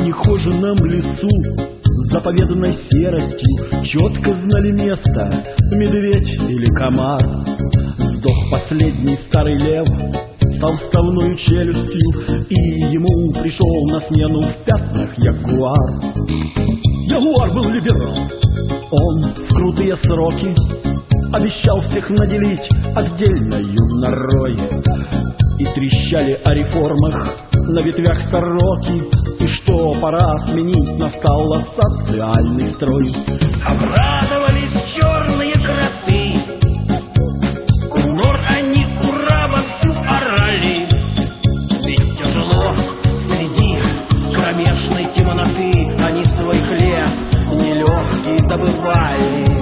нехоженном лесу, заповеданной серостью, четко знали место медведь или комар. Сдох последний старый лев со вставной челюстью, и ему пришел на смену в пятнах ягуар. Ягуар был либерал, он в крутые сроки обещал всех наделить отдельною норой. И трещали о реформах на ветвях сороки, и что пора сменить настал социальный строй. Обрадовались черные кроты, у нор они ура вовсю орали. Ведь тяжело среди кромешной темноты они свой хлеб нелегкий добывали.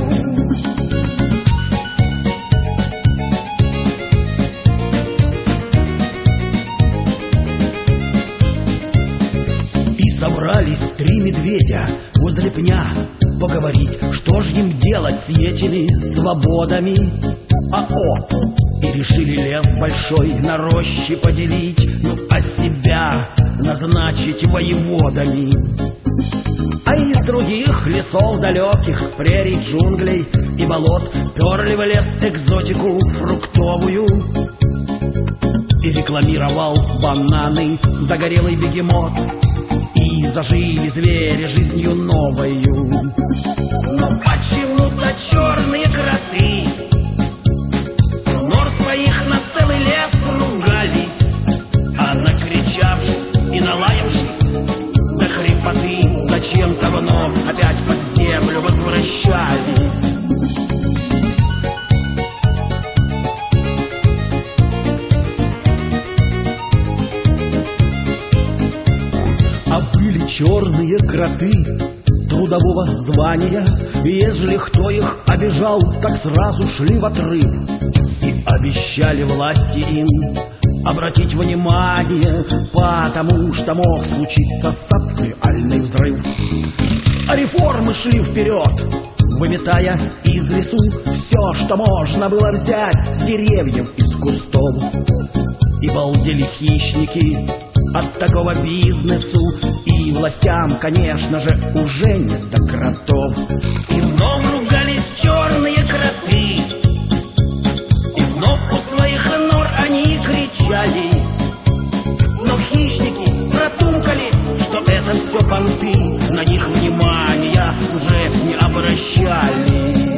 Собрались три медведя возле пня поговорить, что ж им делать с этими свободами. И решили лес большой на рощи поделить, ну а себя назначить воеводами. А из других лесов далеких, прерий, джунглей и болот перли в лес экзотику фруктовую. И рекламировал бананы загорелый бегемот, и зажили звери жизнью новою. Но почему-то черные кроты нор своих на целый лес ругались, а накричавшись и налаявшись до хрипоты, зачем-то вновь опять под землю возвращались. Черные кроты трудового звания, ежели кто их обижал, так сразу шли в отрыв. И обещали власти им обратить внимание, потому что мог случиться социальный взрыв. А реформы шли вперед, выметая из лесу все, что можно было взять с деревьев, из кустов. И балдели хищники от такого бизнесу, и властям, конечно же, уже не до кротов. И вновь ругались черные кроты, и вновь у своих нор они кричали. Но хищники протумкали, что это все понты, на них внимания уже не обращали.